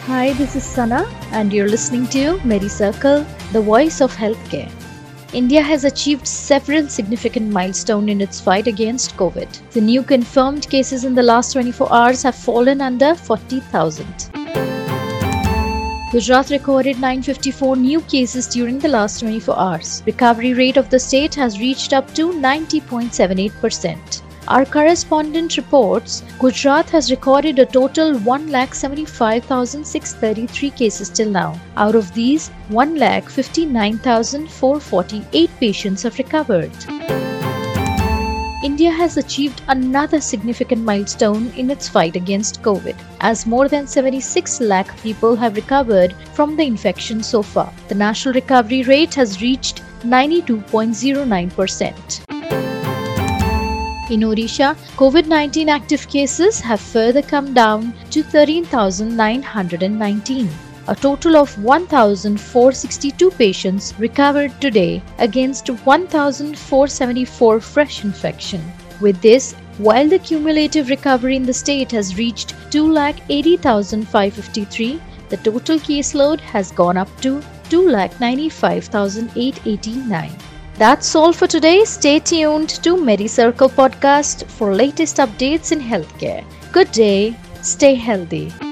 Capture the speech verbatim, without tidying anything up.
Hi, this is Sana, and you're listening to MediCircle, the voice of healthcare. India has achieved several significant milestones in its fight against COVID. The new confirmed cases in the last twenty-four hours have fallen under forty thousand. Gujarat recorded nine hundred fifty-four new cases during the last twenty-four hours. Recovery rate of the state has reached up to ninety point seven eight percent. Our correspondent reports Gujarat has recorded a total one lakh seventy-five thousand six hundred thirty-three cases till now. Out of these, one lakh fifty-nine thousand four hundred forty-eight patients have recovered. India has achieved another significant milestone in its fight against COVID, as more than seventy-six lakh people have recovered from the infection so far. The national recovery rate has reached ninety-two point zero nine percent. In Odisha, COVID nineteen active cases have further come down to thirteen thousand nine hundred nineteen. A total of one thousand four hundred sixty-two patients recovered today against one thousand four hundred seventy-four fresh infection. With this, while the cumulative recovery in the state has reached two lakh eighty thousand five hundred fifty-three, the total caseload has gone up to two lakh ninety-five thousand eight hundred eighty-nine. That's all for today. Stay tuned to MediCircle podcast for latest updates in healthcare. Good day. Stay healthy.